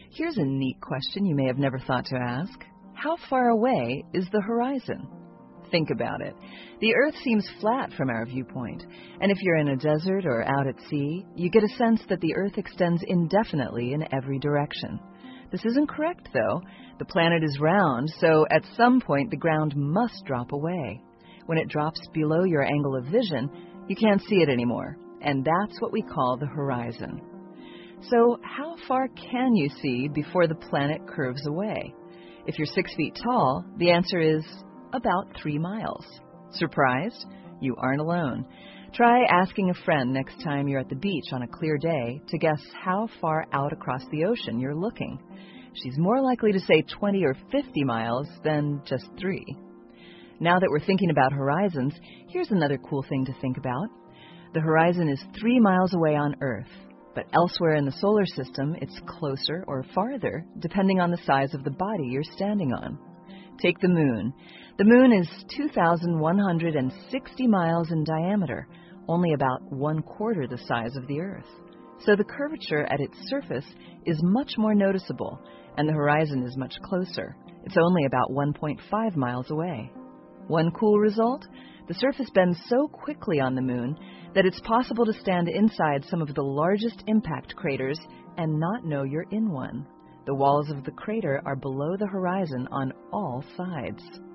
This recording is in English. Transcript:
Here's a neat question you may have never thought to ask. How far away is the horizon? Think about it. The Earth seems flat from our viewpoint, and if you're in a desert or out at sea, you get a sense that the Earth extends indefinitely in every direction. This isn't correct, though. The planet is round, so at some point the ground must drop away. When it drops below your angle of vision, you can't see it anymore, and that's what we call the horizon. So how far can you see before the planet curves away? If you're 6 feet tall, the answer is about 3 miles. Surprised? You aren't alone. Try asking a friend next time you're at the beach on a clear day to guess how far out across the ocean you're looking. She's more likely to say 20 or 50 miles than just 3. Now that we're thinking about horizons, here's another cool thing to think about. The horizon is 3 miles away on Earth, but elsewhere in the solar system, it's closer or farther, depending on the size of the body you're standing on. Take the moon. The moon is 2,160 miles in diameter, only about 1/4 the size of the Earth. So the curvature at its surface is much more noticeable, and the horizon is much closer. It's only about 1.5 miles away. One cool result? The surface bends so quickly on the moon that it's possible to stand inside some of the largest impact craters and not know you're in one. The walls of the crater are below the horizon on all sides.